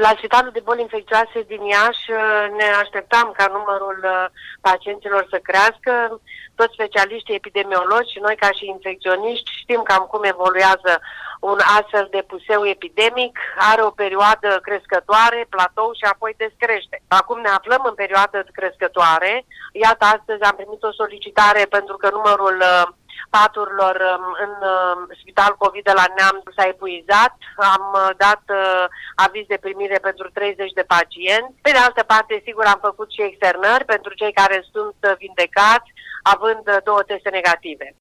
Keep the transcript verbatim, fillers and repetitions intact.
La Spitalul de Boli Infecțioase din Iași ne așteptam ca numărul pacienților să crească. Toți specialiștii epidemiologi și noi ca și infecționiști știm cam cum evoluează un astfel de puseu epidemic. Are o perioadă crescătoare, platou și apoi descrește. Acum ne aflăm în perioadă crescătoare. Iată, astăzi am primit o solicitare pentru că numărul paturilor în Spital COVID de la Neamț s-a epuizat. Am dat aviz de primire pentru treizeci de pacienți. Pe de altă parte, sigur, am făcut și externări pentru cei care sunt vindecați, având două teste negative.